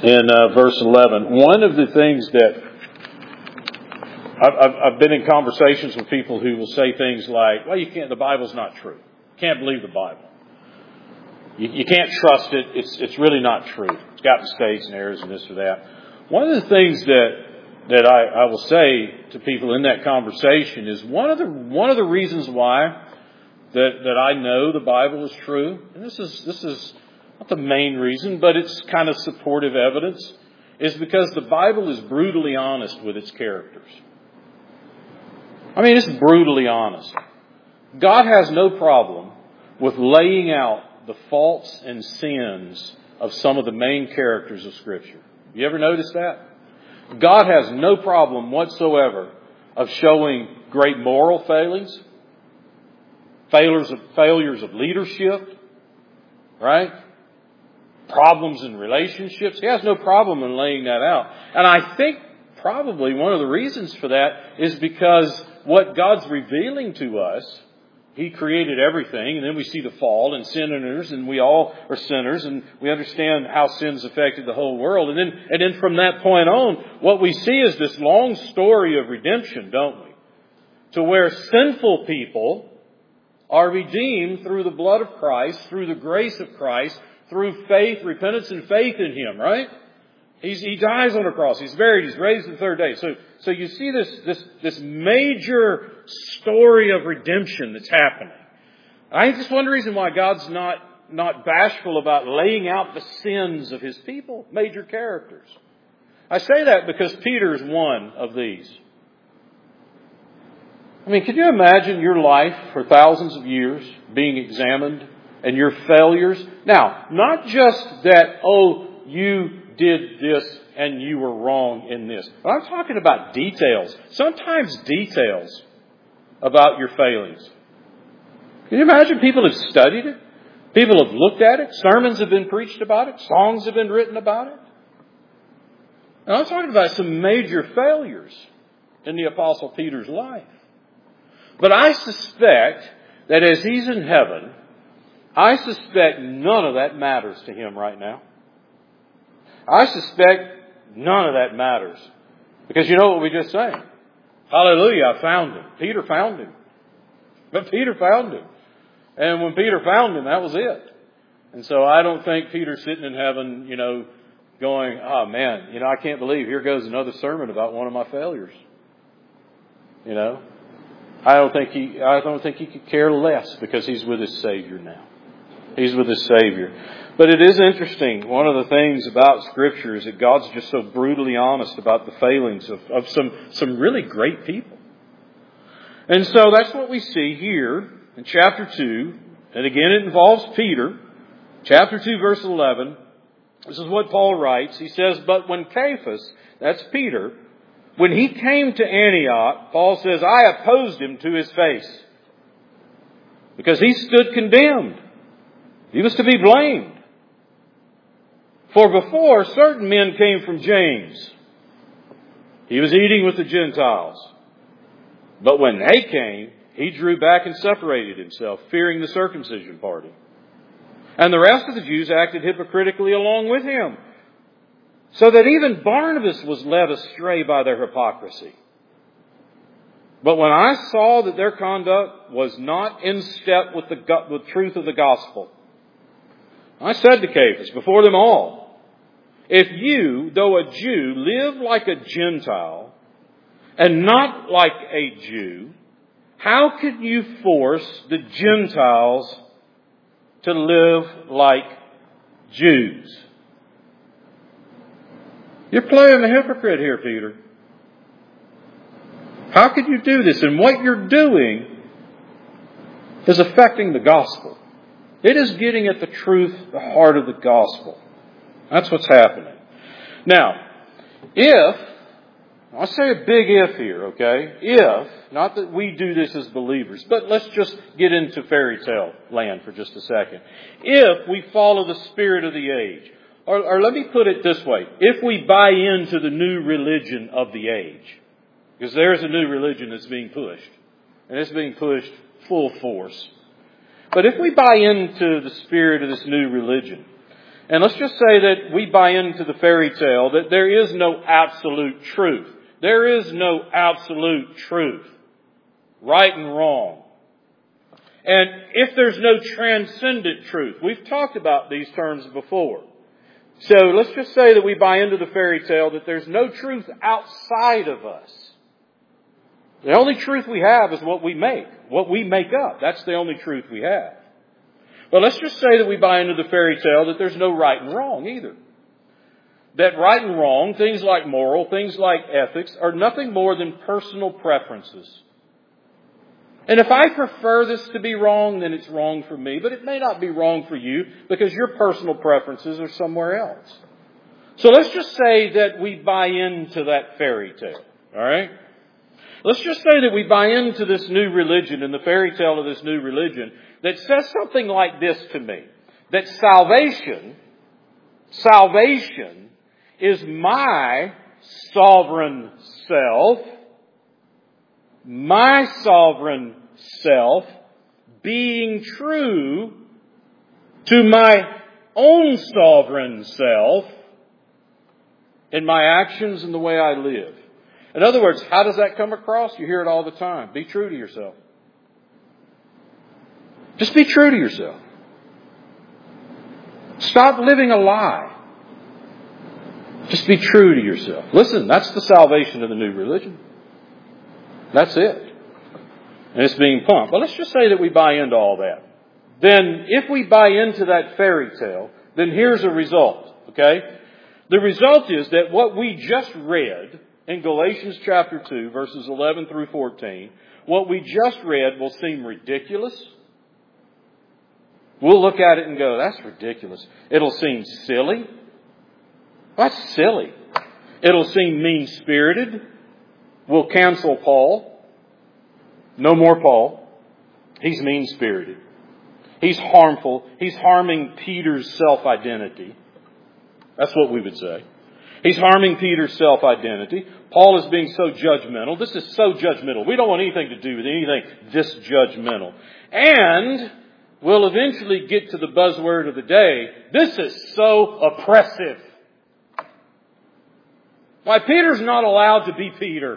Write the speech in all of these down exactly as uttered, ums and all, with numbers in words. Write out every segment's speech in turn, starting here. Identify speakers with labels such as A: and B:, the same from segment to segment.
A: in uh, verse eleven. One of the things that I've, I've been in conversations with people who will say things like, well, you can't, the Bible's not true. You can't believe the Bible. You, you can't trust it. It's, it's really not true. It's got mistakes and errors and this or that. One of the things that, that I, I will say to people in that conversation is one of the, one of the reasons why that, that I know the Bible is true, and this is, this is not the main reason, but it's kind of supportive evidence, is because the Bible is brutally honest with its characters. I mean, it's brutally honest. God has no problem with laying out the faults and sins of some of the main characters of Scripture. You ever notice that? God has no problem whatsoever of showing great moral failings, failures of, failures of leadership, right? Problems in relationships. He has no problem in laying that out. And I think probably one of the reasons for that is because what God's revealing to us, He created everything, and then we see the fall and sinners, and we all are sinners, and we understand how sin's affected the whole world. And then, and then from that point on, what we see is this long story of redemption, don't we? To where sinful people are redeemed through the blood of Christ, through the grace of Christ, through faith, repentance and faith in Him, right? He's, he dies on a cross. He's buried. He's raised the third day. So, so you see this, this, this major story of redemption that's happening. I think that's one reason why God's not, not bashful about laying out the sins of His people, major characters. I say that because Peter is one of these. I mean, can you imagine your life for thousands of years being examined and your failures? Now, not just that, oh, you did this and you were wrong in this. But I'm talking about details. Sometimes details about your failings. Can you imagine people have studied it? People have looked at it. Sermons have been preached about it. Songs have been written about it. And I'm talking about some major failures in the Apostle Peter's life. But I suspect that as he's in heaven, I suspect none of that matters to him right now. I suspect none of that matters. Because you know what we just sang? Hallelujah, I found him. Peter found him. But Peter found him. And when Peter found him, that was it. And so I don't think Peter's sitting in heaven, you know, going, oh man, you know, I can't believe here goes another sermon about one of my failures. You know? I don't think he, I don't think he could care less because he's with his Savior now. He's with his Savior. But it is interesting. One of the things about Scripture is that God's just so brutally honest about the failings of, of some, some really great people. And so that's what we see here in chapter two. And again, it involves Peter. Chapter two, verse eleven. This is what Paul writes. He says, but when Cephas, that's Peter, when he came to Antioch, Paul says, I opposed him to his face. Because he stood condemned. He was to be blamed. For before, certain men came from James. He was eating with the Gentiles. But when they came, he drew back and separated himself, fearing the circumcision party. And the rest of the Jews acted hypocritically along with him, so that even Barnabas was led astray by their hypocrisy. But when I saw that their conduct was not in step with the, with the truth of the gospel, I said to Cephas before them all, if you, though a Jew, live like a Gentile and not like a Jew, how could you force the Gentiles to live like Jews? You're playing the hypocrite here, Peter. How could you do this? And what you're doing is affecting the gospel. It is getting at the truth, the heart of the gospel. That's what's happening. Now, if, I'll say a big if here, okay? If, not that we do this as believers, but let's just get into fairy tale land for just a second. If we follow the spirit of the age, or, or let me put it this way, if we buy into the new religion of the age, because there's a new religion that's being pushed, and it's being pushed full force. But if we buy into the spirit of this new religion, And let's just say that we buy into the fairy tale that there is no absolute truth. There is no absolute truth. Right and wrong. And if there's no transcendent truth, we've talked about these terms before. So let's just say that we buy into the fairy tale that there's no truth outside of us. The only truth we have is what we make, what we make up. That's the only truth we have. But let's just say that we buy into the fairy tale that there's no right and wrong either. That right and wrong, things like moral, things like ethics, are nothing more than personal preferences. And if I prefer this to be wrong, then it's wrong for me. But it may not be wrong for you because your personal preferences are somewhere else. So let's just say that we buy into that fairy tale. All right? Let's just say that we buy into this new religion and the fairy tale of this new religion that says something like this to me. That salvation, salvation is my sovereign self, my sovereign self being true to my own sovereign self in my actions and the way I live. In other words, how does that come across? You hear it all the time. Be true to yourself. Just be true to yourself. Stop living a lie. Just be true to yourself. Listen, that's the salvation of the new religion. That's it. And it's being pumped. But let's just say that we buy into all that. Then if we buy into that fairy tale, then here's a result. Okay? The result is that what we just read in Galatians chapter two, verses eleven through fourteen, what we just read will seem ridiculous. We'll look at it and go, that's ridiculous. It'll seem silly. That's silly. It'll seem mean-spirited. We'll cancel Paul. No more Paul. He's mean-spirited. He's harmful. He's harming Peter's self-identity. That's what we would say. He's harming Peter's self-identity. Paul is being so judgmental. This is so judgmental. We don't want anything to do with anything this judgmental. And we'll eventually get to the buzzword of the day. This is so oppressive. Why, Peter's not allowed to be Peter.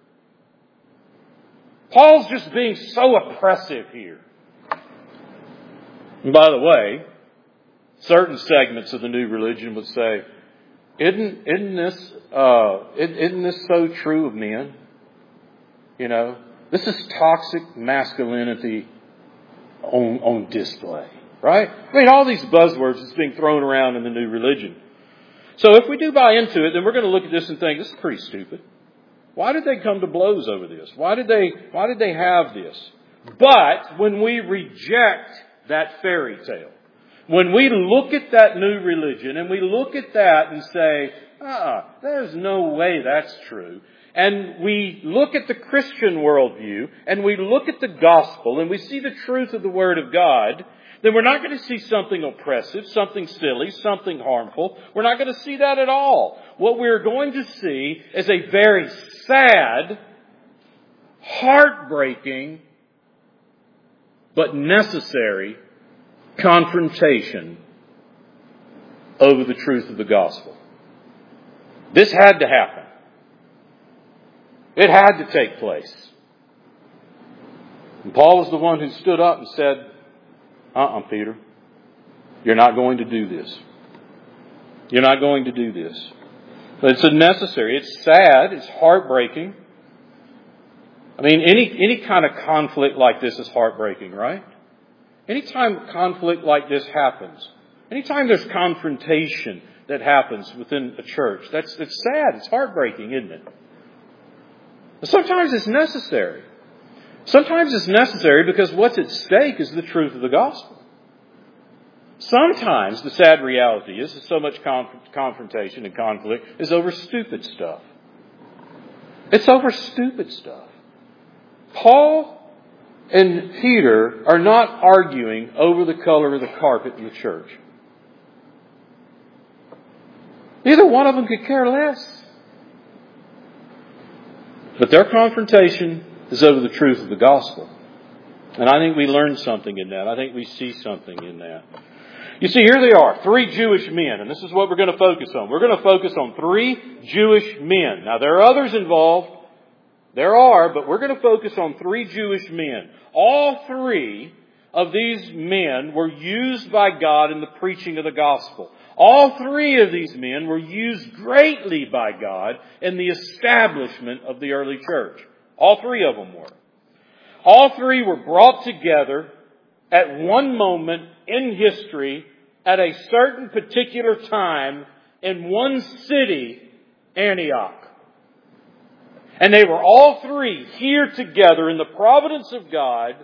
A: Paul's just being so oppressive here. And by the way, certain segments of the new religion would say, Isn't isn't this uh, isn't this so true of men? You know, this is toxic masculinity on on display, right? I mean, all these buzzwords that's being thrown around in the new religion. So if we do buy into it, then we're going to look at this and think this is pretty stupid. Why did they come to blows over this? Why did they Why did they have this? But when we reject that fairy tale, when we look at that new religion and we look at that and say, ah, there's no way that's true. And we look at the Christian worldview and we look at the gospel and we see the truth of the Word of God, then we're not going to see something oppressive, something silly, something harmful. We're not going to see that at all. What we're going to see is a very sad, heartbreaking, but necessary confrontation over the truth of the gospel. This had to happen. It had to take place. And Paul was the one who stood up and said, uh-uh, Peter, you're not going to do this. You're not going to do this. But it's necessary. It's sad. It's heartbreaking. I mean, any, any kind of conflict like this is heartbreaking, right? Anytime conflict like this happens, anytime there's confrontation that happens within a church, that's it's sad, it's heartbreaking, isn't it? But sometimes it's necessary. Sometimes it's necessary because what's at stake is the truth of the gospel. Sometimes the sad reality is that so much conf- confrontation and conflict is over stupid stuff. It's over stupid stuff. Paul and Peter are not arguing over the color of the carpet in the church. Neither one of them could care less. But their confrontation is over the truth of the gospel. And I think we learn something in that. I think we see something in that. You see, here they are, three Jewish men, and this is what we're going to focus on. We're going to focus on three Jewish men. Now, there are others involved. There are, but we're going to focus on three Jewish men. All three of these men were used by God in the preaching of the gospel. All three of these men were used greatly by God in the establishment of the early church. All three of them were. All three were brought together at one moment in history at a certain particular time in one city, Antioch. And they were all three here together in the providence of God,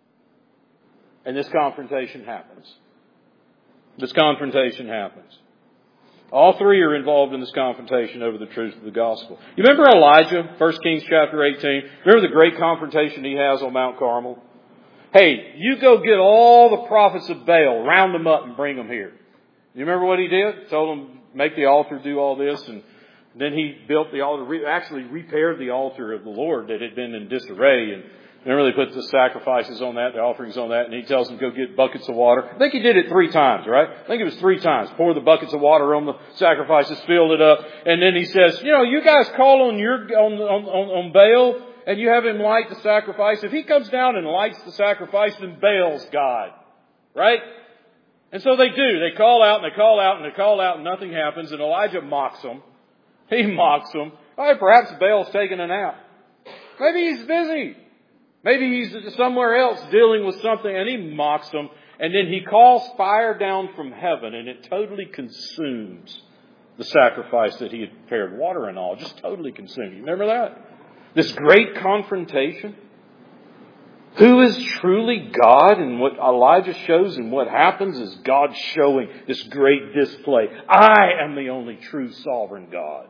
A: and this confrontation happens. This confrontation happens. All three are involved in this confrontation over the truth of the gospel. You remember Elijah, First Kings chapter eighteen? Remember the great confrontation he has on Mount Carmel? Hey, you go get all the prophets of Baal, round them up and bring them here. You remember what he did? Told them, make the altar, do all this, and then he built the altar, actually repaired the altar of the Lord that had been in disarray, and didn't really put the sacrifices on that, the offerings on that, and he tells them to go get buckets of water. I think he did it three times, right? I think it was three times. Pour the buckets of water on the sacrifices, filled it up, and then he says, you know, you guys call on your on on, on Baal, and you have him light the sacrifice. If he comes down and lights the sacrifice, then Baal's God, right? And so they do. They call out, and they call out, and they call out, and nothing happens, and Elijah mocks them. He mocks them. All right, perhaps Baal's taking a nap. Maybe he's busy. Maybe he's somewhere else dealing with something, and he mocks them. And then he calls fire down from heaven, and it totally consumes the sacrifice that he had prepared, water and all, just totally consumed. You remember that? This great confrontation. Who is truly God? And what Elijah shows and what happens is God showing this great display. I am the only true sovereign God.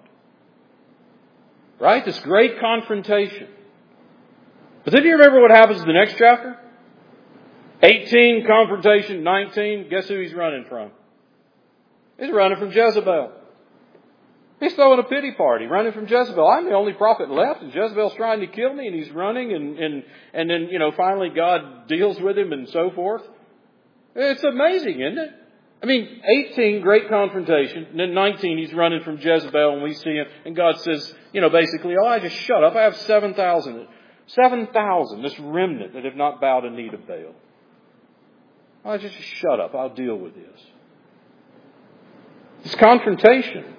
A: Right? This great confrontation. But then do you remember what happens in the next chapter? eighteen, confrontation, nineteen. Guess who he's running from? He's running from Jezebel. He's throwing a pity party, running from Jezebel. I'm the only prophet left, and Jezebel's trying to kill me, and he's running, and, and, and then, you know, finally God deals with him and so forth. It's amazing, isn't it? I mean, eighteen, great confrontation, and then nineteen, he's running from Jezebel, and we see him, and God says, you know, basically, Elijah, shut up. I have seven thousand. seven thousand, this remnant that have not bowed a knee to Baal. Elijah, just shut up. I'll deal with this. This confrontation.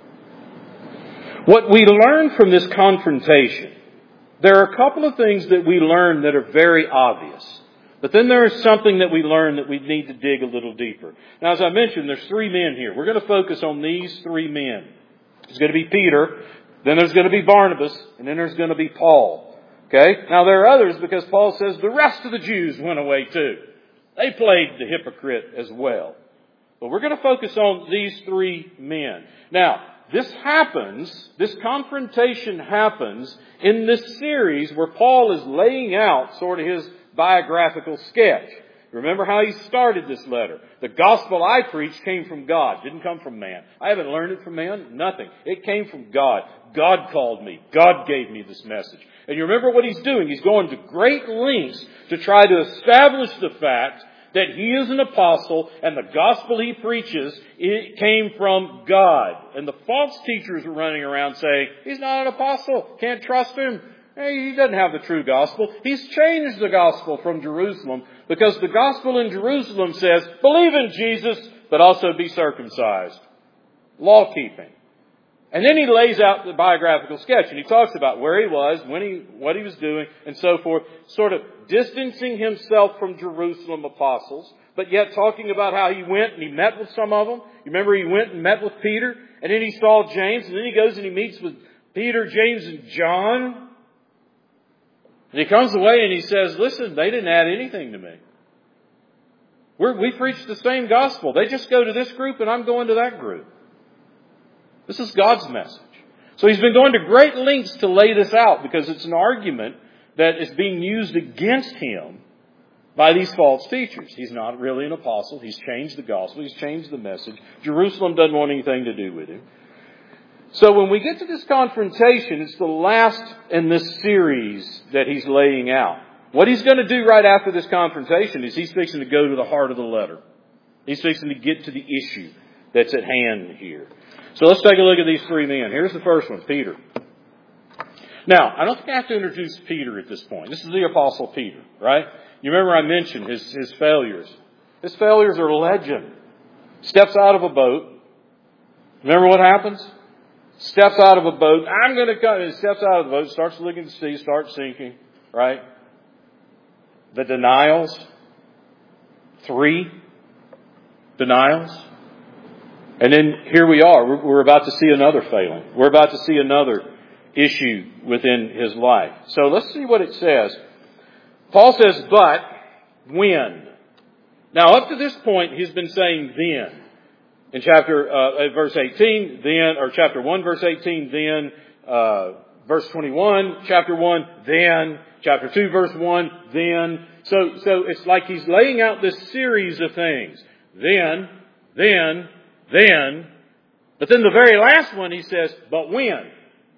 A: What we learn from this confrontation, there are a couple of things that we learn that are very obvious. But then there is something that we learn that we need to dig a little deeper. Now, as I mentioned, there's three men here. We're going to focus on these three men. There's going to be Peter, then there's going to be Barnabas, and then there's going to be Paul. Okay? Now, there are others because Paul says the rest of the Jews went away too. They played the hypocrite as well. But we're going to focus on these three men. Now, this happens, this confrontation happens in this series where Paul is laying out sort of his biographical sketch. Remember how he started this letter. The gospel I preached came from God. Didn't come from man. I haven't learned it from man. Nothing. It came from God. God called me. God gave me this message. And you remember what he's doing. He's going to great lengths to try to establish the fact that he is an apostle and the gospel he preaches, it came from God. And the false teachers were running around saying, he's not an apostle. Can't trust him. Hey, he doesn't have the true gospel. He's changed the gospel from Jerusalem because the gospel in Jerusalem says, believe in Jesus, but also be circumcised. Law keeping. And then he lays out the biographical sketch and he talks about where he was, when he, what he was doing, and so forth, sort of distancing himself from Jerusalem apostles, but yet talking about how he went and he met with some of them. You remember he went and met with Peter, and then he saw James, and then he goes and he meets with Peter, James, and John. And he comes away and he says, listen, they didn't add anything to me. We're, we preach the same gospel. They just go to this group and I'm going to that group. This is God's message. So he's been going to great lengths to lay this out because it's an argument that is being used against him by these false teachers. He's not really an apostle. He's changed the gospel. He's changed the message. Jerusalem doesn't want anything to do with him. So when we get to this confrontation, it's the last in this series that he's laying out. What he's going to do right after this confrontation is he's fixing to go to the heart of the letter. He's fixing to get to the issue that's at hand here. So let's take a look at these three men. Here's the first one, Peter. Now, I don't think I have to introduce Peter at this point. This is the Apostle Peter, right? You remember I mentioned his, his failures. His failures are legend. Steps out of a boat. Remember what happens? Steps out of a boat. I'm going to come. He steps out of the boat, starts looking to sea, starts sinking, right? The denials. Three denials. And then here we are. We're, we're about to see another failing. We're about to see another issue within his life. So let's see what it says. Paul says, but when. Now up to this point, he's been saying then. In chapter, uh, verse eighteen, then, or chapter one, verse eighteen, then, uh, verse twenty-one, chapter one, then, chapter two, verse one, then. So, so it's like he's laying out this series of things. Then, then, then. But then the very last one he says, but when.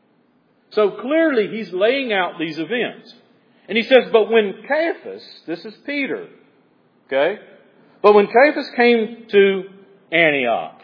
A: So clearly he's laying out these events. And he says, but when Cephas, this is Peter, okay? But when Cephas came to Antioch,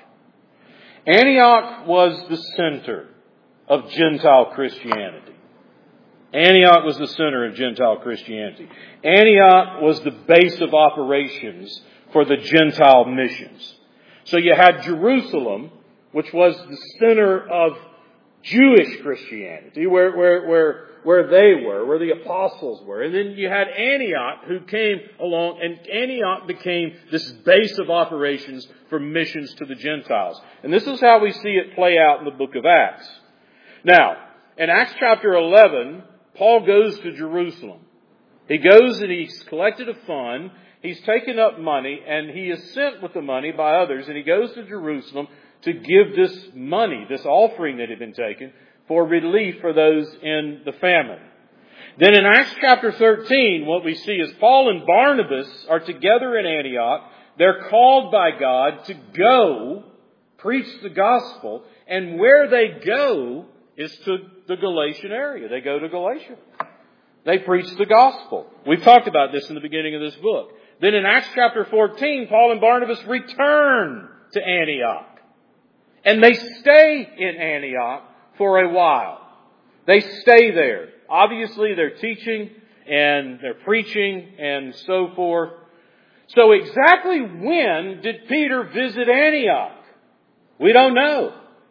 A: Antioch was the center of Gentile Christianity. Antioch was the center of Gentile Christianity. Antioch was the base of operations for the Gentile missions. So you had Jerusalem, which was the center of Jewish Christianity, where, where, where, where they were, where the apostles were. And then you had Antioch who came along, and Antioch became this base of operations for missions to the Gentiles. And this is how we see it play out in the book of Acts. Now, in Acts chapter eleven, Paul goes to Jerusalem. He goes and he's collected a fund, he's taken up money, and he is sent with the money by others, and he goes to Jerusalem to give this money, this offering that had been taken, for relief for those in the famine. Then in Acts chapter thirteen, what we see is Paul and Barnabas are together in Antioch. They're called by God to go preach the gospel, and where they go is to the Galatian area. They go to Galatia. They preach the gospel. We've talked about this in the beginning of this book. Then in Acts chapter fourteen, Paul and Barnabas return to Antioch. And they stay in Antioch for a while. They stay there. Obviously, they're teaching and they're preaching and so forth. So exactly when did Peter visit Antioch? We don't know.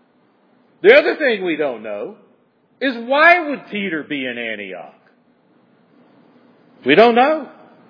A: The other thing we don't know is why would Peter be in Antioch? We don't know.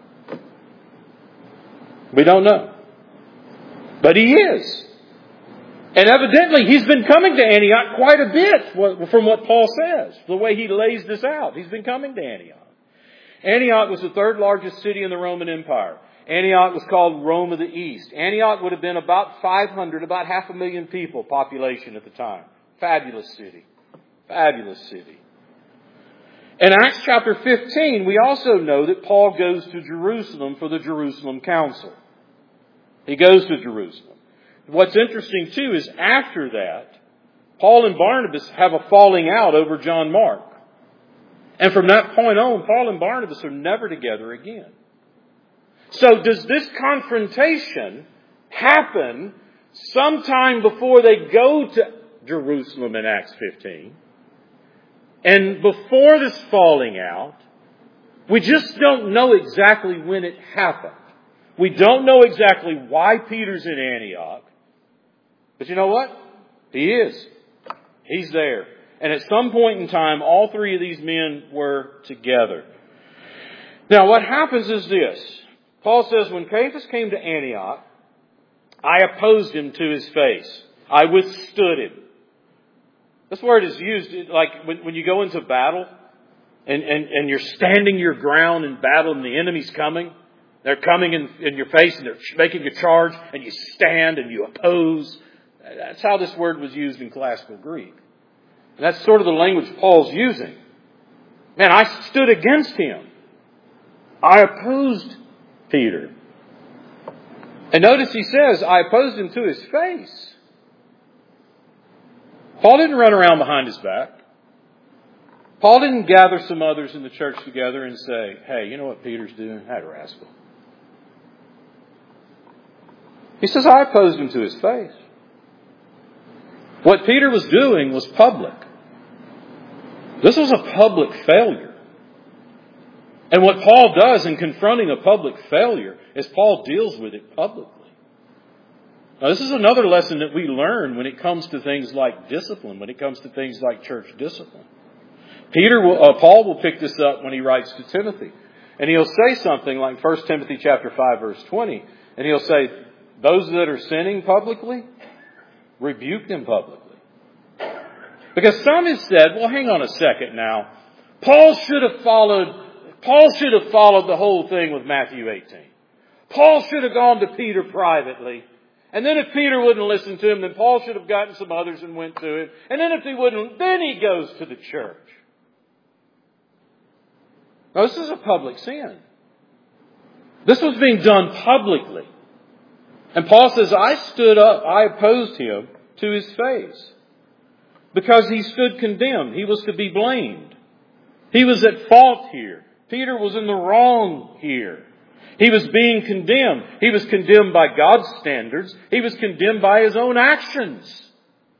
A: We don't know. But he is. And evidently, he's been coming to Antioch quite a bit from what Paul says, the way he lays this out. He's been coming to Antioch. Antioch was the third largest city in the Roman Empire. Antioch was called Rome of the East. Antioch would have been about five hundred, about half a million people population at the time. Fabulous city. Fabulous city. In Acts chapter fifteen, we also know that Paul goes to Jerusalem for the Jerusalem Council. He goes to Jerusalem. What's interesting, too, is after that, Paul and Barnabas have a falling out over John Mark. And from that point on, Paul and Barnabas are never together again. So does this confrontation happen sometime before they go to Jerusalem in Acts fifteen? And before this falling out, we just don't know exactly when it happened. We don't know exactly why Peter's in Antioch. But you know what? He is. He's there. And at some point in time, all three of these men were together. Now, what happens is this. Paul says, when Cephas came to Antioch, I opposed him to his face. I withstood him. This word is used like when, when you go into battle and, and, and you're standing your ground in battle and the enemy's coming. They're coming in, in your face and they're making a charge and you stand and you oppose. That's how this word was used in classical Greek. And that's sort of the language Paul's using. Man, I stood against him. I opposed Peter. And notice he says, I opposed him to his face. Paul didn't run around behind his back. Paul didn't gather some others in the church together and say, hey, you know what Peter's doing? That rascal. He says, I opposed him to his face. What Peter was doing was public. This was a public failure. And what Paul does in confronting a public failure is Paul deals with it publicly. Now, this is another lesson that we learn when it comes to things like discipline, when it comes to things like church discipline. Peter, will, uh, Paul will pick this up when he writes to Timothy. And he'll say something like First Timothy chapter five, verse twenty. And he'll say, those that are sinning publicly, rebuke them publicly. Because some have said, well, hang on a second now. Paul should have followed, Paul should have followed the whole thing with Matthew eighteen. Paul should have gone to Peter privately. And then if Peter wouldn't listen to him, then Paul should have gotten some others and went to him. And then if he wouldn't, then he goes to the church. Now, this is a public sin. This was being done publicly. And Paul says, I stood up, I opposed him to his face. Because he stood condemned. He was to be blamed. He was at fault here. Peter was in the wrong here. He was being condemned. He was condemned by God's standards. He was condemned by his own actions.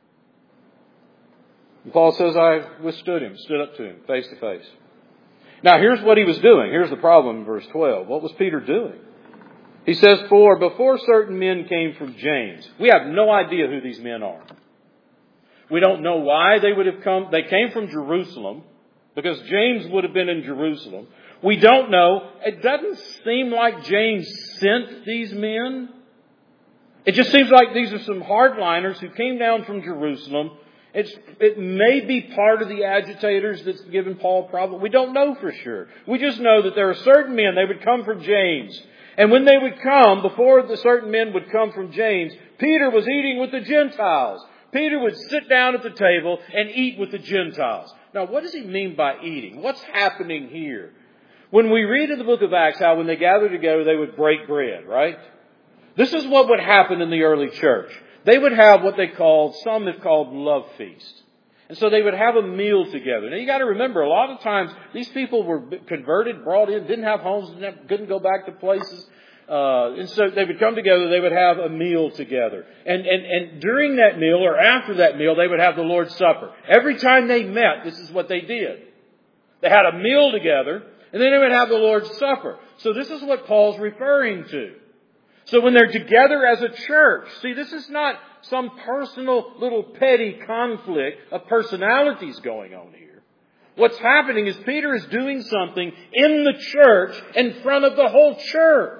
A: And Paul says, I withstood him, stood up to him, face to face. Now, here's what he was doing. Here's the problem in verse twelve. What was Peter doing? He says, for before certain men came from James. We have no idea who these men are. We don't know why they would have come. They came from Jerusalem because James would have been in Jerusalem. We don't know. It doesn't seem like James sent these men. It just seems like these are some hardliners who came down from Jerusalem. It's, it may be part of the agitators that's given Paul problem. We don't know for sure. We just know that there are certain men. They would come from James. And when they would come, before the certain men would come from James, Peter was eating with the Gentiles. Peter would sit down at the table and eat with the Gentiles. Now, what does he mean by eating? What's happening here? When we read in the book of Acts how when they gathered together, they would break bread, right? This is what would happen in the early church. They would have what they called, some have called love feast. And so they would have a meal together. Now, you got to remember, a lot of times, these people were converted, brought in, didn't have homes, didn't have, couldn't go back to places. Uh, and so they would come together, they would have a meal together. And, and, and during that meal, or after that meal, they would have the Lord's Supper. Every time they met, this is what they did. They had a meal together, and then they would have the Lord's Supper. So this is what Paul's referring to. So when they're together as a church, see, this is not some personal little petty conflict of personalities going on here. What's happening is Peter is doing something in the church in front of the whole church.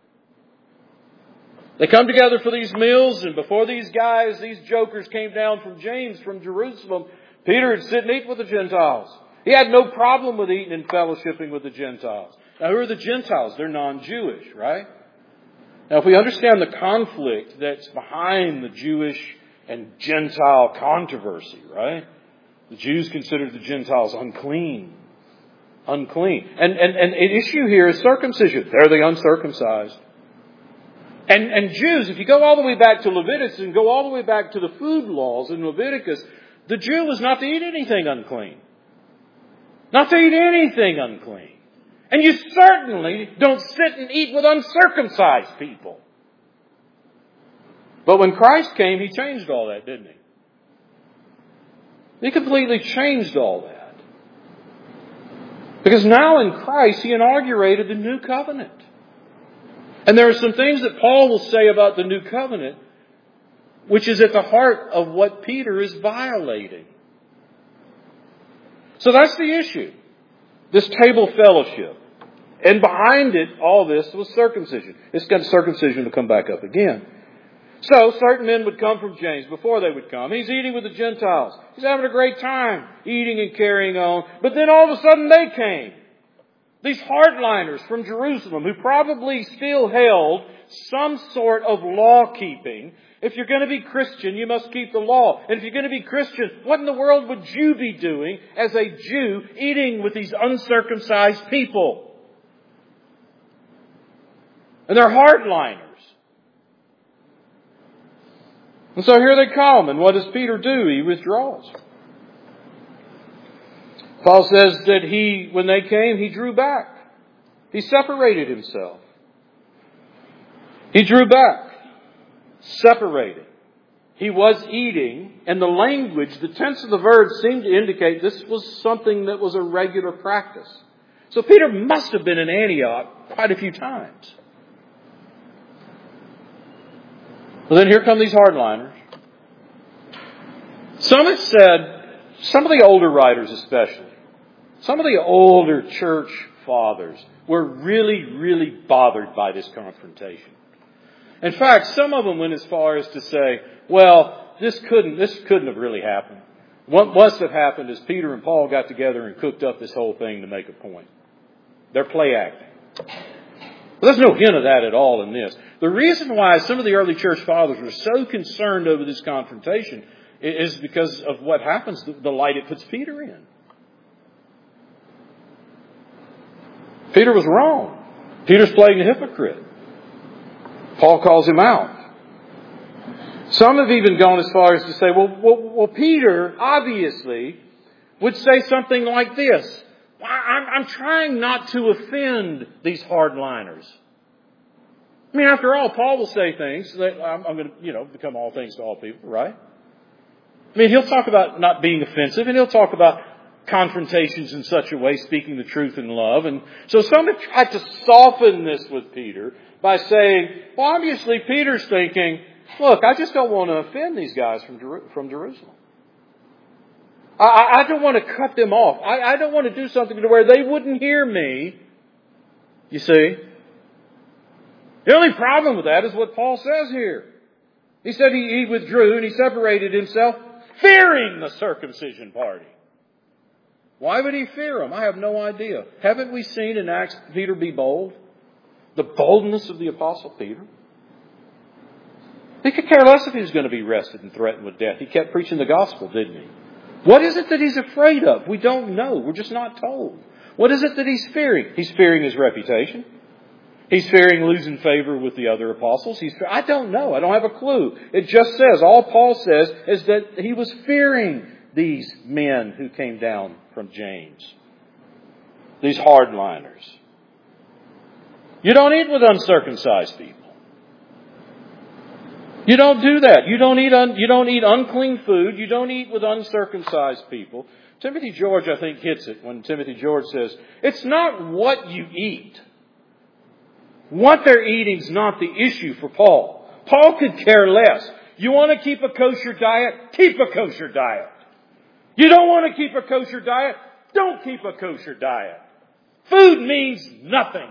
A: They come together for these meals, and before these guys, these jokers came down from James, from Jerusalem, Peter would sit and eat with the Gentiles. He had no problem with eating and fellowshipping with the Gentiles. Now, who are the Gentiles? They're non-Jewish, right? Now, if we understand the conflict that's behind the Jewish and Gentile controversy, right? The Jews considered the Gentiles unclean. Unclean. And, and, and an issue here is circumcision. They're the uncircumcised. And, and Jews, if you go all the way back to Leviticus and go all the way back to the food laws in Leviticus, the Jew was not to eat anything unclean. Not to eat anything unclean. And you certainly don't sit and eat with uncircumcised people. But when Christ came, He changed all that, didn't He? He completely changed all that. Because now in Christ, He inaugurated the new covenant. And there are some things that Paul will say about the new covenant, which is at the heart of what Peter is violating. So that's the issue. This table fellowship. And behind it, all this was circumcision. It's got circumcision to come back up again. So, certain men would come from James before they would come. He's eating with the Gentiles. He's having a great time eating and carrying on. But then all of a sudden they came. These hardliners from Jerusalem who probably still held some sort of law keeping. If you're going to be Christian, you must keep the law. And if you're going to be Christian, what in the world would you be doing as a Jew eating with these uncircumcised people? And they're hardliners. And so here they come. And what does Peter do? He withdraws. Paul says that he, when they came, he drew back. He separated himself. He drew back. separated. He was eating, and the language, the tense of the verb seemed to indicate this was something that was a regular practice. So Peter must have been in Antioch quite a few times. Well, then here come these hardliners. Some have said, some of the older writers especially, some of the older church fathers were really, really bothered by this confrontation. In fact, some of them went as far as to say, well, this couldn't, this couldn't have really happened. What must have happened is Peter and Paul got together and cooked up this whole thing to make a point. They're play acting. But there's no hint of that at all in this. The reason why some of the early church fathers were so concerned over this confrontation is because of what happens, the light it puts Peter in. Peter was wrong. Peter's playing the hypocrite. Paul calls him out. Some have even gone as far as to say, well, well, well Peter obviously would say something like this. I'm, I'm trying not to offend these hardliners. I mean, after all, Paul will say things that I'm, I'm going to, you know, become all things to all people, right? I mean, he'll talk about not being offensive, and he'll talk about confrontations in such a way, speaking the truth in love. And so some have tried to soften this with Peter by saying, well, obviously Peter's thinking, look, I just don't want to offend these guys from, Jer- from Jerusalem. I, I don't want to cut them off. I, I don't want to do something to where they wouldn't hear me. You see? The only problem with that is what Paul says here. He said he, he withdrew and he separated himself, fearing the circumcision party. Why would he fear them? I have no idea. Haven't we seen in Acts Peter be bold? The boldness of the Apostle Peter. He could care less if he was going to be arrested and threatened with death. He kept preaching the gospel, didn't he? What is it that he's afraid of? We don't know. We're just not told. What is it that he's fearing? He's fearing his reputation. He's fearing losing favor with the other apostles. He's, I don't know. I don't have a clue. It just says, all Paul says is that he was fearing these men who came down from James. These hardliners. You don't eat with uncircumcised people. You don't do that. You don't eat un, you don't eat unclean food. You don't eat with uncircumcised people. Timothy George, I think, hits it when Timothy George says, it's not what you eat. What they're eating is not the issue for Paul. Paul could care less. You want to keep a kosher diet? Keep a kosher diet. You don't want to keep a kosher diet? Don't keep a kosher diet. Food means nothing.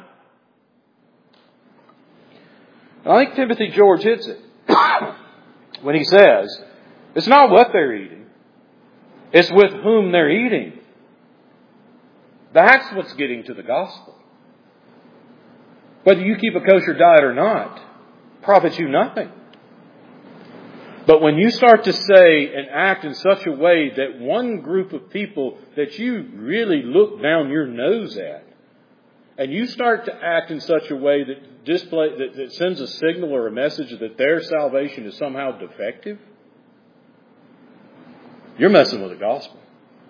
A: And I think Timothy George hits it when he says, it's not what they're eating. It's with whom they're eating. That's what's getting to the gospel. Whether you keep a kosher diet or not, profits you nothing. But when you start to say and act in such a way that one group of people that you really look down your nose at, and you start to act in such a way that display that, that sends a signal or a message that their salvation is somehow defective, you're messing with the gospel.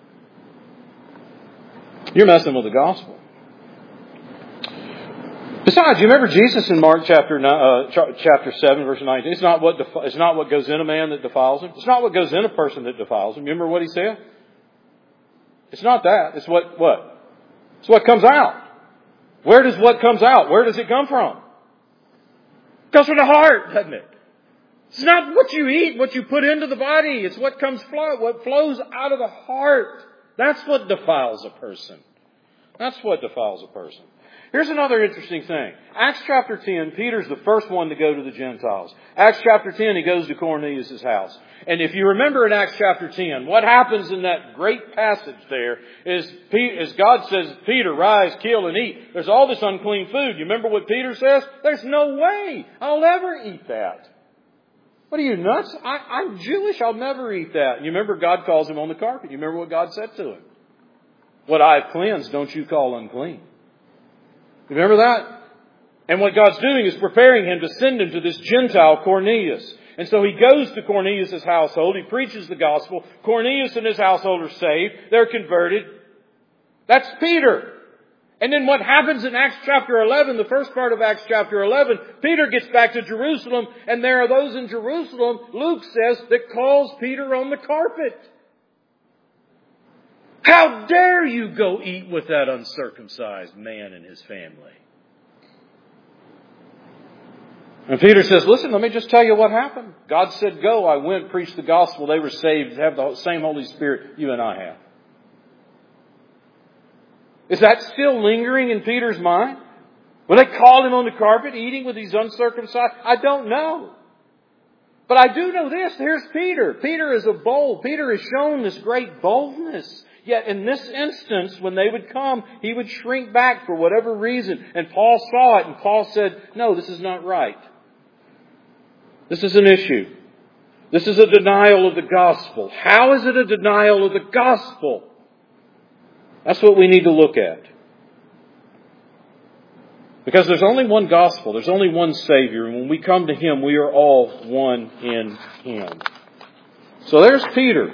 A: You're messing with the gospel. Besides, you remember Jesus in Mark chapter uh, chapter seven, verse nineteen. It's not what defi- it's not what goes in a man that defiles him. It's not what goes in a person that defiles him. Remember what he said? It's not that. It's what what? It's what comes out. Where does what comes out? Where does it come from? It comes from the heart, doesn't it? It's not what you eat, what you put into the body. It's what comes flow, what flows out of the heart. That's what defiles a person. That's what defiles a person. Here's another interesting thing. Acts chapter ten, Peter's the first one to go to the Gentiles. Acts chapter ten, he goes to Cornelius' house. And if you remember in Acts chapter ten, what happens in that great passage there is, as God says, Peter, rise, kill, and eat. There's all this unclean food. You remember what Peter says? There's no way I'll ever eat that. What are you, nuts? I, I'm Jewish. I'll never eat that. You remember God calls him on the carpet. You remember what God said to him? What I've cleansed, don't you call unclean. Remember that? And what God's doing is preparing him to send him to this Gentile Cornelius. And so he goes to Cornelius' household. He preaches the gospel. Cornelius and his household are saved. They're converted. That's Peter. And then what happens in Acts chapter eleven, the first part of Acts chapter eleven, Peter gets back to Jerusalem, and there are those in Jerusalem, Luke says, that calls Peter on the carpet. How dare you go eat with that uncircumcised man and his family? And Peter says, listen, let me just tell you what happened. God said, go. I went, preached the gospel. They were saved, have the same Holy Spirit you and I have. Is that still lingering in Peter's mind? When they called him on the carpet, eating with these uncircumcised? I don't know. But I do know this. Here's Peter. Peter is a bold. Peter has shown this great boldness. Yet in this instance, when they would come, he would shrink back for whatever reason. And Paul saw it, and Paul said, no, this is not right. This is an issue. This is a denial of the gospel. How is it a denial of the gospel? That's what we need to look at. Because there's only one gospel. There's only one Savior. And when we come to Him, we are all one in Him. So there's Peter.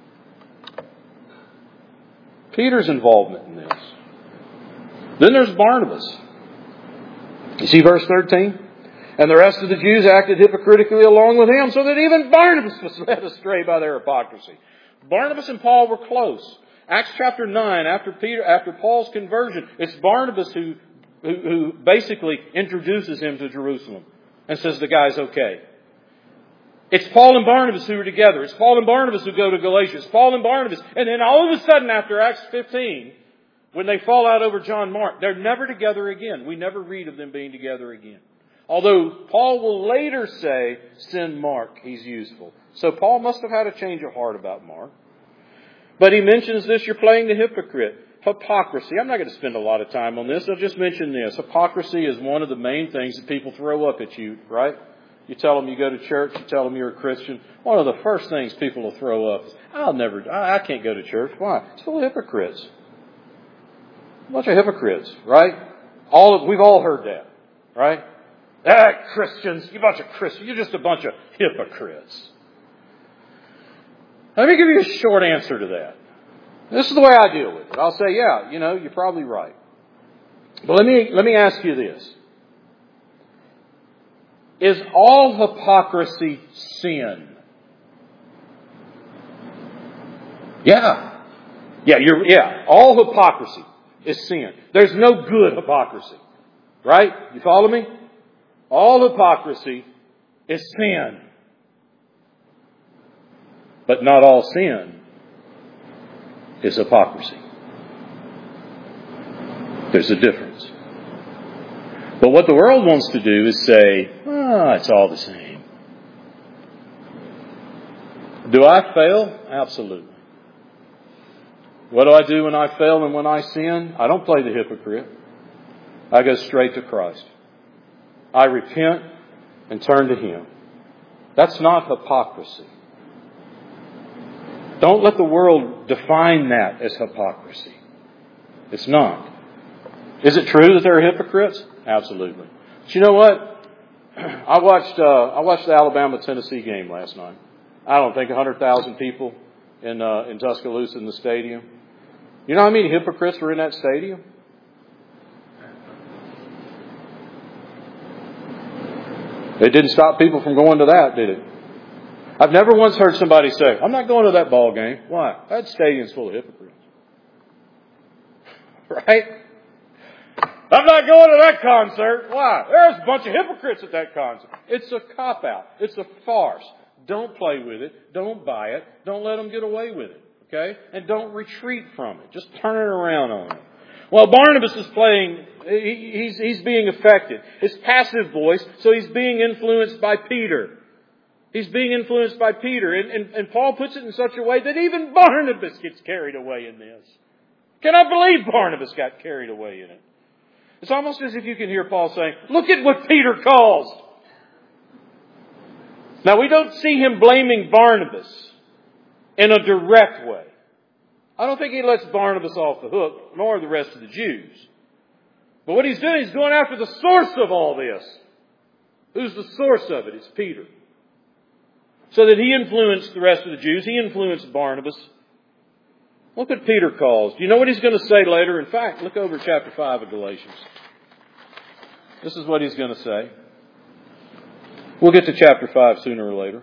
A: Peter's involvement in this. Then there's Barnabas. You see verse thirteen? And the rest of the Jews acted hypocritically along with him, so that even Barnabas was led astray by their hypocrisy. Barnabas and Paul were close. Acts chapter nine, after Peter, after Paul's conversion, it's Barnabas who, who, who basically introduces him to Jerusalem and says the guy's okay. It's Paul and Barnabas who are together. It's Paul and Barnabas who go to Galatia. It's Paul and Barnabas. And then all of a sudden after Acts fifteen, when they fall out over John Mark, they're never together again. We never read of them being together again. Although Paul will later say, send Mark, he's useful. So Paul must have had a change of heart about Mark. But he mentions this, you're playing the hypocrite. Hypocrisy. I'm not going to spend a lot of time on this. I'll just mention this. Hypocrisy is one of the main things that people throw up at you, right? You tell them you go to church, you tell them you're a Christian. One of the first things people will throw up is, I'll never, I, I can't go to church. Why? It's full of hypocrites. A bunch of hypocrites, right? All of, we've all heard that, right? Ah, Christians, you bunch of Christians, you're just a bunch of hypocrites. Let me give you a short answer to that. This is the way I deal with it. I'll say, yeah, you know, you're probably right. But let me, let me ask you this. Is all hypocrisy sin? Yeah. Yeah, you're, yeah, all hypocrisy is sin. There's no good hypocrisy. Right? You follow me? All hypocrisy is sin. But not all sin is hypocrisy. There's a difference. But what the world wants to do is say, ah, it's all the same. Do I fail? Absolutely. What do I do when I fail and when I sin? I don't play the hypocrite. I go straight to Christ. I repent and turn to Him. That's not hypocrisy. Don't let the world define that as hypocrisy. It's not. Is it true that there are hypocrites? Absolutely. But you know what? I watched uh, I watched the Alabama-Tennessee game last night. I don't think one hundred thousand people in uh, in Tuscaloosa in the stadium. You know how many hypocrites were in that stadium? It didn't stop people from going to that, did it? I've never once heard somebody say, I'm not going to that ball game. Why? That stadium's full of hypocrites. Right? I'm not going to that concert. Why? There's a bunch of hypocrites at that concert. It's a cop-out. It's a farce. Don't play with it. Don't buy it. Don't let them get away with it. Okay? And don't retreat from it. Just turn it around on them. Well, Barnabas is playing, he's, he's being affected. It's passive voice, so he's being influenced by Peter. He's being influenced by Peter. And, and, and Paul puts it in such a way that even Barnabas gets carried away in this. Can I believe Barnabas got carried away in it? It's almost as if you can hear Paul saying, look at what Peter caused. Now, we don't see him blaming Barnabas in a direct way. I don't think he lets Barnabas off the hook, nor the rest of the Jews. But what he's doing is going after the source of all this. Who's the source of it? It's Peter. So that he influenced the rest of the Jews. He influenced Barnabas. Look what Peter calls. Do you know what he's going to say later? In fact, look over chapter five of Galatians. This is what he's going to say. We'll get to chapter five sooner or later.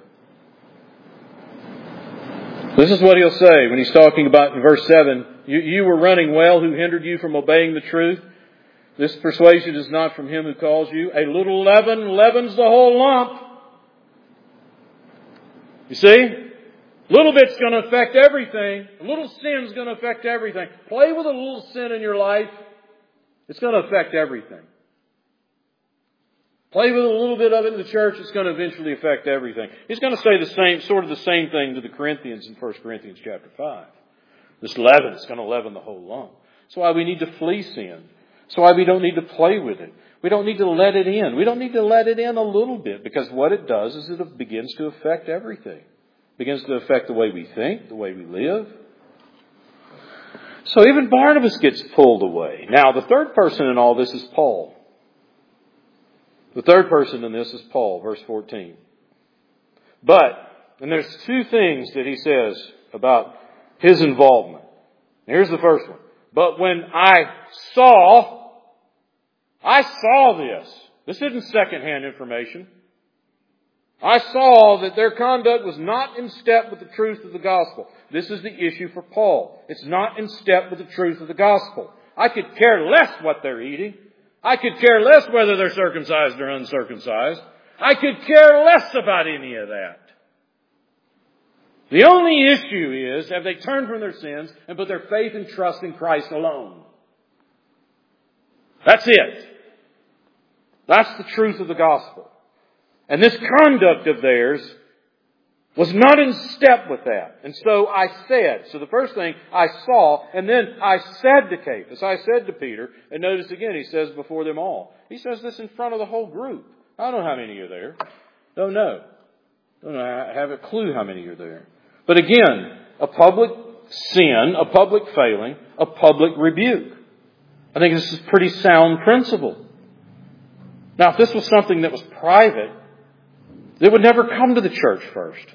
A: This is what he'll say when he's talking about in verse seven. You, you were running well, who hindered you from obeying the truth. This persuasion is not from him who calls you. A little leaven leavens the whole lump. You see? A little bit's going to affect everything. A little sin's going to affect everything. Play with a little sin in your life. It's going to affect everything. Play with a little bit of it in the church. It's going to eventually affect everything. He's going to say the same, sort of the same thing to the Corinthians in First Corinthians chapter five. This leaven is going to leaven the whole lump. That's why we need to flee sin. That's why we don't need to play with it. We don't need to let it in. We don't need to let it in a little bit, because what it does is it begins to affect everything. It begins to affect the way we think, the way we live. So even Barnabas gets pulled away. Now, the third person in all this is Paul. The third person in this is Paul, verse fourteen. But, and there's two things that he says about his involvement. Here's the first one. But when I saw, I saw this. This isn't secondhand information. I saw that their conduct was not in step with the truth of the gospel. This is the issue for Paul. It's not in step with the truth of the gospel. I could care less what they're eating. I could care less whether they're circumcised or uncircumcised. I could care less about any of that. The only issue is, have they turned from their sins and put their faith and trust in Christ alone? That's it. That's the truth of the gospel. And this conduct of theirs was not in step with that. And so I said, so the first thing I saw, and then I said to Cephas, I said to Peter, and notice again, he says before them all. He says this in front of the whole group. I don't know how many are there. Don't know. Don't know. I have a clue how many are there. But again, a public sin, a public failing, a public rebuke. I think this is a pretty sound principle. Now, if this was something that was private, it would never come to the church first.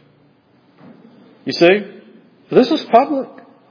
A: You see? This was public.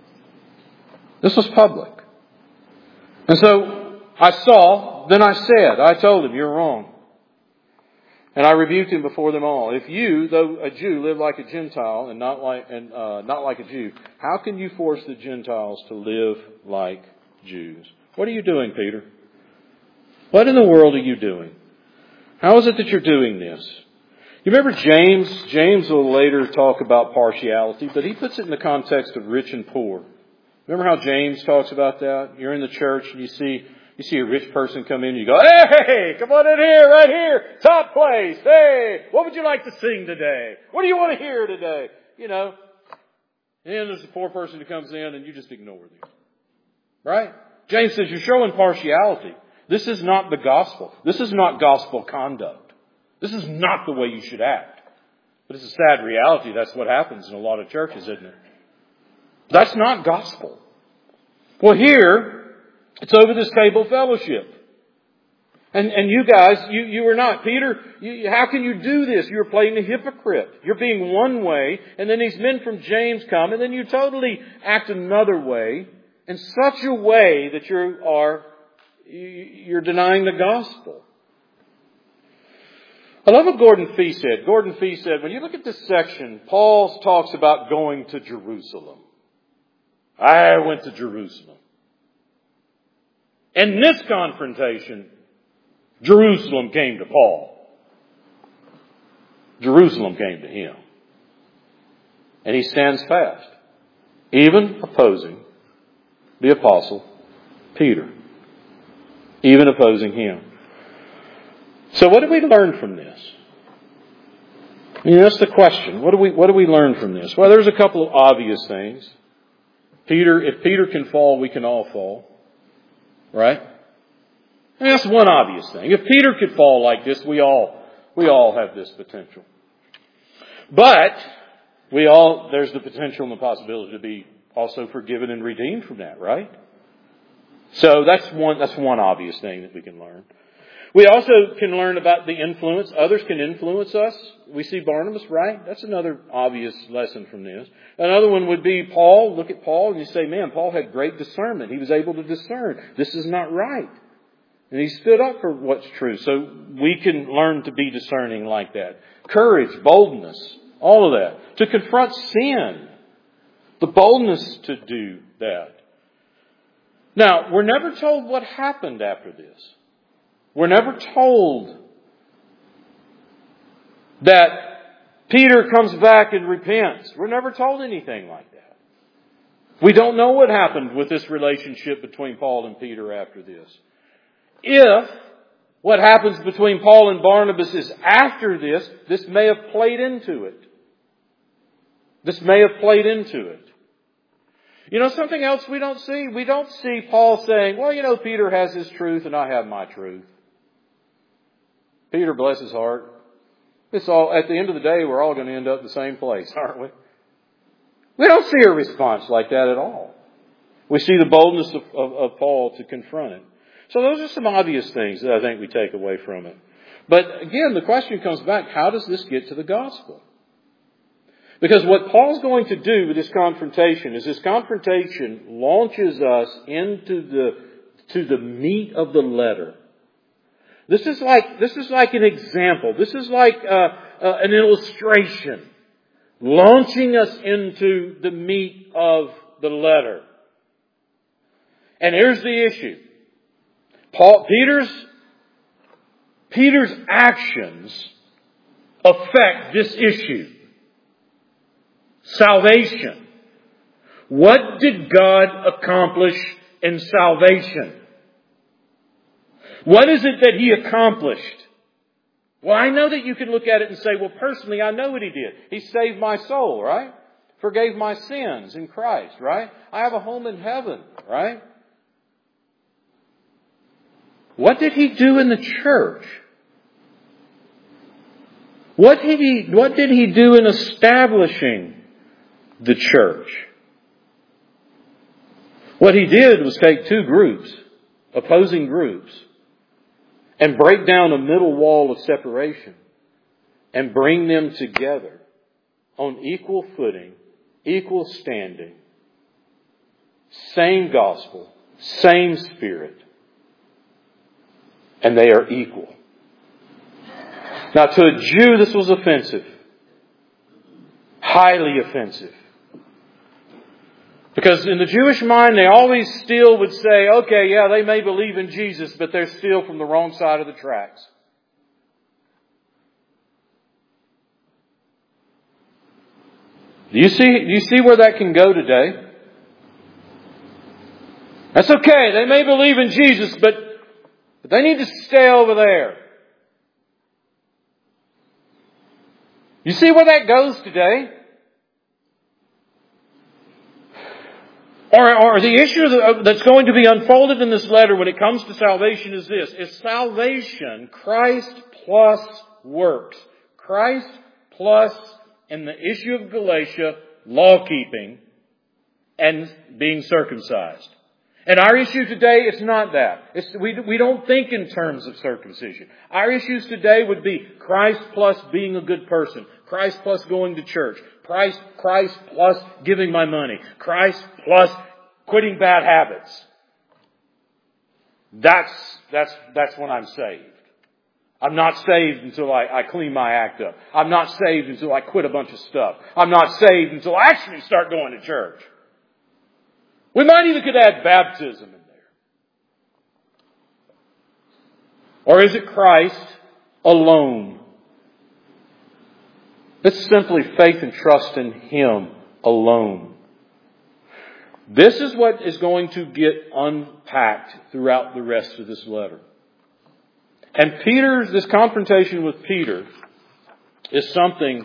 A: This was public. And so, I saw, then I said, I told him, you're wrong. And I rebuked him before them all. If you, though a Jew, live like a Gentile and not like and uh, not like a Jew, how can you force the Gentiles to live like Jews? What are you doing, Peter? What in the world are you doing? How is it that you're doing this? You remember James? James will later talk about partiality, but he puts it in the context of rich and poor. Remember how James talks about that? You're in the church and you see you see a rich person come in and you go, hey, come on in here, right here, top place. Hey, what would you like to sing today? What do you want to hear today? You know. And then there's a poor person who comes in and you just ignore them. Right? James says you're showing partiality. This is not the gospel. This is not gospel conduct. This is not the way you should act. But it's a sad reality. That's what happens in a lot of churches, isn't it? That's not gospel. Well, here, it's over this table fellowship. And and you guys, you, you are not. Peter, you, how can you do this? You're playing the hypocrite. You're being one way, and then these men from James come, and then you totally act another way, in such a way that you are, you're denying the gospel. I love what Gordon Fee said. Gordon Fee said, when you look at this section, Paul talks about going to Jerusalem. I went to Jerusalem. In this confrontation, Jerusalem came to Paul. Jerusalem came to him. And he stands fast, even opposing the apostle Peter. Even opposing him. So what do we learn from this? I mean, that's the question. What do we, what do we learn from this? Well, there's a couple of obvious things. Peter, if Peter can fall, we can all fall. Right? I mean, that's one obvious thing. If Peter could fall like this, we all, we all have this potential. But, we all, there's the potential and the possibility to be also forgiven and redeemed from that, right? So that's one, that's one obvious thing that we can learn. We also can learn about the influence. Others can influence us. We see Barnabas, right? That's another obvious lesson from this. Another one would be Paul. Look at Paul and you say, man, Paul had great discernment. He was able to discern. This is not right. And he stood up for what's true. So we can learn to be discerning like that. Courage, boldness, all of that. To confront sin. The boldness to do that. Now, we're never told what happened after this. We're never told that Peter comes back and repents. We're never told anything like that. We don't know what happened with this relationship between Paul and Peter after this. If what happens between Paul and Barnabas is after this, this may have played into it. This may have played into it. You know, something else we don't see? We don't see Paul saying, well, you know, Peter has his truth and I have my truth. Peter, bless his heart. It's all, at the end of the day, we're all going to end up the same place, aren't we? We don't see a response like that at all. We see the boldness of, of, of Paul to confront it. So those are some obvious things that I think we take away from it. But again, the question comes back, how does this get to the gospel? Because what Paul's going to do with this confrontation is this confrontation launches us into the, to the meat of the letter. This is like, this is like an example. This is like uh, uh, an illustration. Launching us into the meat of the letter. And here's the issue. Paul, Peter's, Peter's actions affect this issue. Salvation. What did God accomplish in salvation? What is it that He accomplished? Well, I know that you can look at it and say, well, personally, I know what He did. He saved my soul, right? Forgave my sins in Christ, right? I have a home in heaven, right? What did He do in the church? What did He, what did He do in establishing the church? What He did was take two groups, opposing groups, and break down a middle wall of separation and bring them together on equal footing, equal standing, same gospel, same spirit. And they are equal. Now, to a Jew, this was offensive. Highly offensive. Because in the Jewish mind, they always still would say, okay, yeah, they may believe in Jesus, but they're still from the wrong side of the tracks. Do you see, do you see where that can go today? That's okay. They may believe in Jesus, but But they need to stay over there. You see where that goes today? Or, or the issue that's going to be unfolded in this letter when it comes to salvation is this. Is salvation Christ plus works? Christ plus, in the issue of Galatia, law-keeping and being circumcised. And our issue today, it's not that. It's, we, we don't think in terms of circumcision. Our issues today would be Christ plus being a good person. Christ plus going to church. Christ, Christ plus giving my money. Christ plus quitting bad habits. That's, that's, that's when I'm saved. I'm not saved until I, I clean my act up. I'm not saved until I quit a bunch of stuff. I'm not saved until I actually start going to church. We might even could add baptism in there. Or is it Christ alone? It's simply faith and trust in Him alone. This is what is going to get unpacked throughout the rest of this letter. And Peter's, this confrontation with Peter is something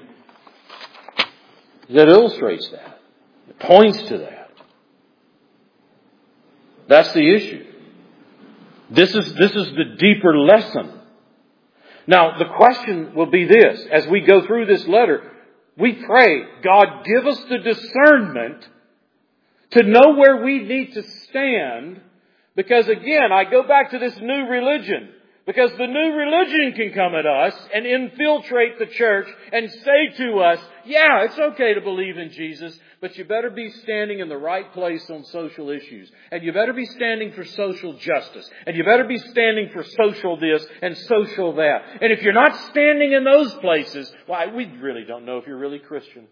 A: that illustrates that. It points to that. That's the issue. This is, this is the deeper lesson. Now, the question will be this. As we go through this letter, we pray, God, give us the discernment to know where we need to stand. Because again, I go back to this new religion. Because the new religion can come at us and infiltrate the church and say to us, yeah, it's okay to believe in Jesus, but you better be standing in the right place on social issues. And you better be standing for social justice. And you better be standing for social this and social that. And if you're not standing in those places, why, we really don't know if you're really Christian.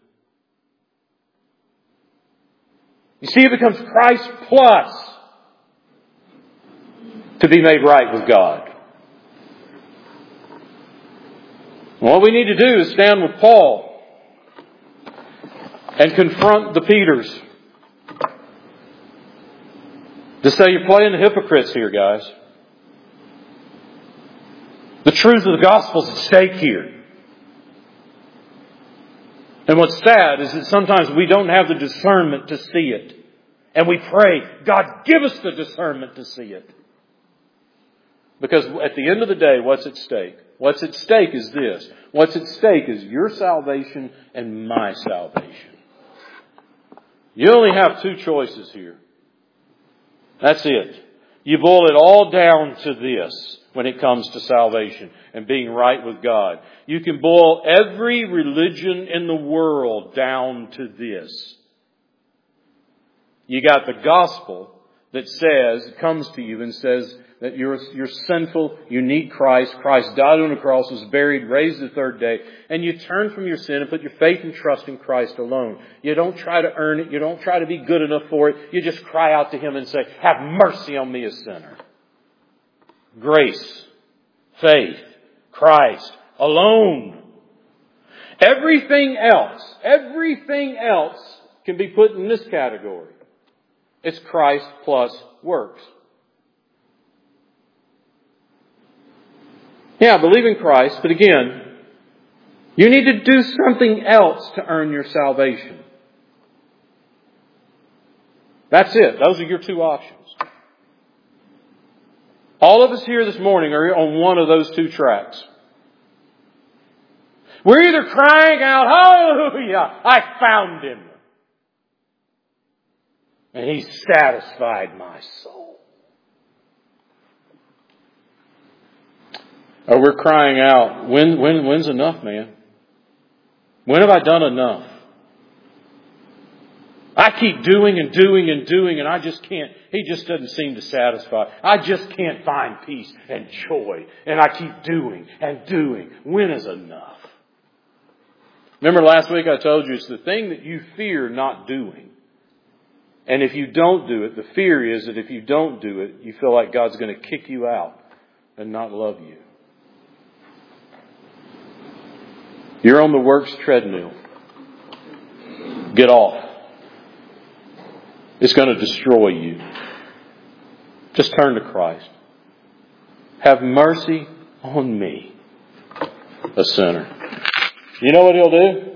A: You see, it becomes Christ plus to be made right with God. What we need to do is stand with Paul and confront the Peters. To say you're playing the hypocrites here, guys. The truth of the gospel is at stake here. And what's sad is that sometimes we don't have the discernment to see it. And we pray, God, give us the discernment to see it. Because at the end of the day, what's at stake? What's at stake is this. What's at stake is your salvation and my salvation. You only have two choices here. That's it. You boil it all down to this when it comes to salvation and being right with God. You can boil every religion in the world down to this. You got the gospel that says, comes to you and says that you're, you're sinful, you need Christ. Christ died on the cross, was buried, raised the third day. And you turn from your sin and put your faith and trust in Christ alone. You don't try to earn it. You don't try to be good enough for it. You just cry out to Him and say, have mercy on me, a sinner. Grace, faith, Christ alone. Everything else, everything else can be put in this category. It's Christ plus works. Yeah, believe in Christ, but again, you need to do something else to earn your salvation. That's it. Those are your two options. All of us here this morning are on one of those two tracks. We're either crying out, hallelujah, I found Him. And He satisfied my soul. Or we're crying out, when, when, when's enough, man? When have I done enough? I keep doing and doing and doing and I just can't, He just doesn't seem to satisfy. I just can't find peace and joy. And I keep doing and doing. When is enough? Remember last week I told you it's the thing that you fear not doing. And if you don't do it, the fear is that if you don't do it, you feel like God's going to kick you out and not love you. You're on the works treadmill. Get off. It's going to destroy you. Just turn to Christ. Have mercy on me, a sinner. You know what He'll do?